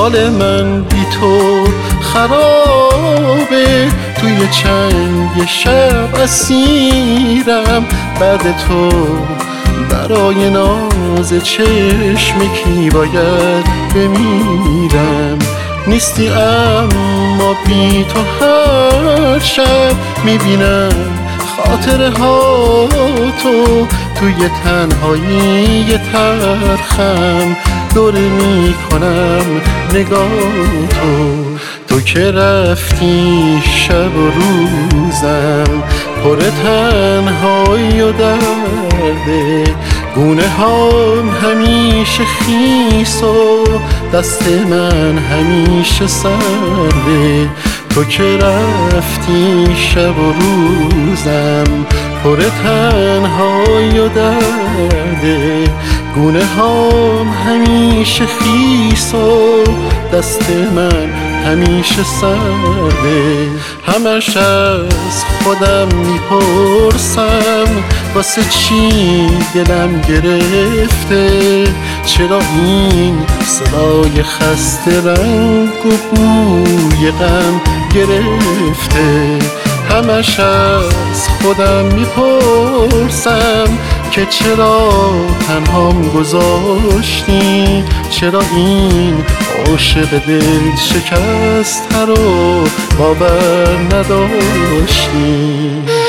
حال من بی تو خرابه، توی چنگ شب اسیرم. بعد تو برای ناز چشم کی باید بمیرم. نیستی اما بی تو هر شب میبینم خاطره ها تو، توی تنهایی تلخم دوره میکنم نگاه تو که رفتی شب و روزم پر تنهایی و درده. گونه هام همیشه خیس و دست من همیشه سرده. تو که رفتی شب و روزم پر تنهایی و درده. گونه هام همیشه خیس و دست من همیشه سرده. همش از خودم میپرسم واسه چی دلم گرفته، چرا این صدای خسته رنگ و بوی غم گرفته. همش از خودم میپرسم که چرا تنهام گذاشتی، چرا این عاشق دل شکسته رو باور نداشتی.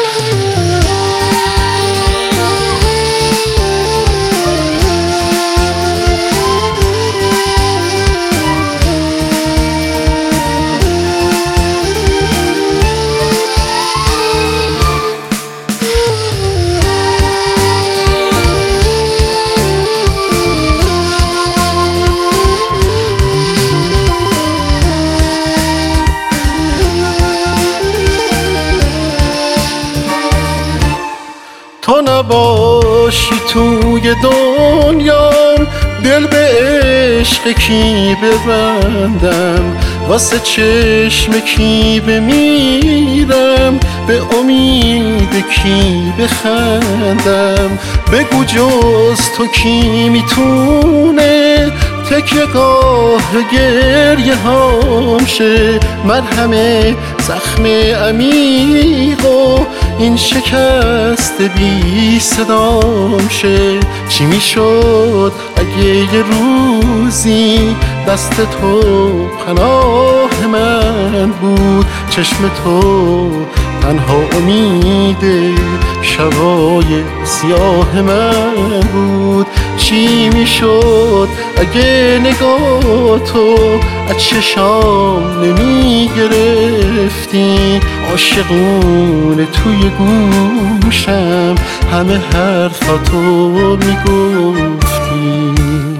تو نباشی توی دنیام دل به عشق کی ببندم، واسه چشم کی بمیرم، به امید کی بخندم. بگو جز تو کی میتونه تکیه گاه گریه هام شه، مرهم زخم عمیق و این شکست بی صدام شه. چی میشد اگه یه روزی دست تو پناه من بود، چشم تو تنها امید شبای سیاه من بود. چی میشد اگه نگاه تو از چشام نمی گرفتی، عاشقونه توی گوشم همه حرفاتو میگفتی.